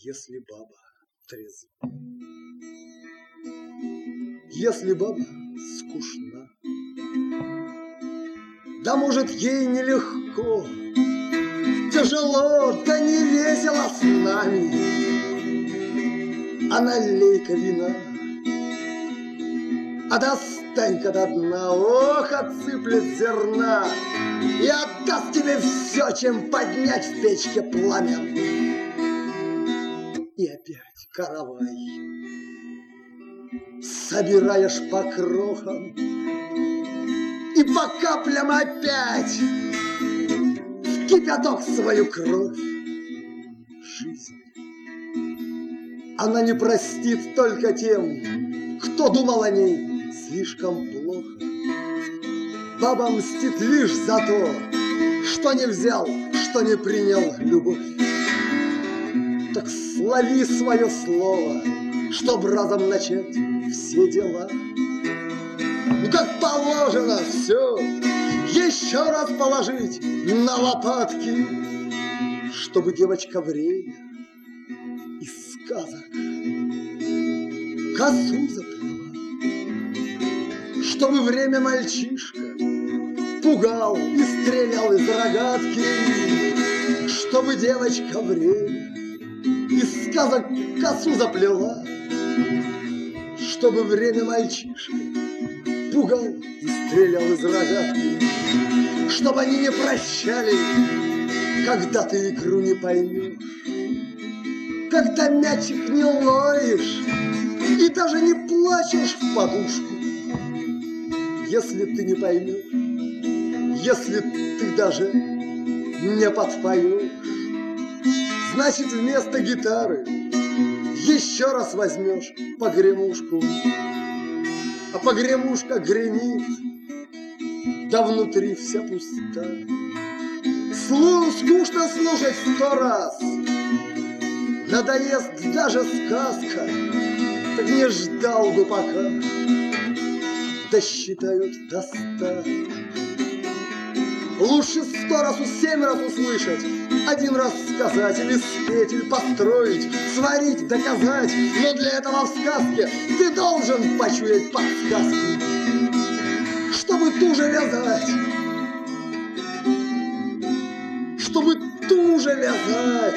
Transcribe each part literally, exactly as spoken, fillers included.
Если баба трезва, если баба скучна, да, может, ей нелегко, тяжело, да не весело с нами, а налей-ка вина, а достань-ка до дна, ох, отсыплет зерна и отдаст тебе все, чем поднять в печке пламя. И опять каравай собираешь по крохам, и по каплям опять в кипяток свою кровь. Жизнь, она не простит только тем, кто думал о ней слишком плохо. Баба мстит лишь за то, что не взял, что не принял любовь. Так слови свое слово, чтоб разом начать все дела. Ну, как положено все еще раз положить на лопатки, чтобы девочка время из сказок косу заплела, чтобы время мальчишка пугал и стрелял из рогатки, чтобы девочка время из сказок косу заплела, чтобы время мальчишка пугал и стрелял из рогатки, чтобы они не прощали, когда ты игру не поймешь, когда мячик не ловишь и даже не плачешь в подушку. Если ты не поймешь, если ты даже не подпоешь, значит, вместо гитары еще раз возьмешь погремушку. А погремушка гремит, да внутри вся пуста. Слу скучно слушать сто раз, надоест даже сказка, так не ждал бы пока досчитают до ста. Лучше сто раз, семь раз услышать, один раз сказать или спеть, или построить, сварить, доказать. Но для этого в сказке ты должен почуять подсказку, чтобы туже вязать, чтобы туже вязать,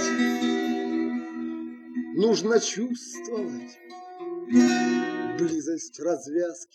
нужно чувствовать близость развязки.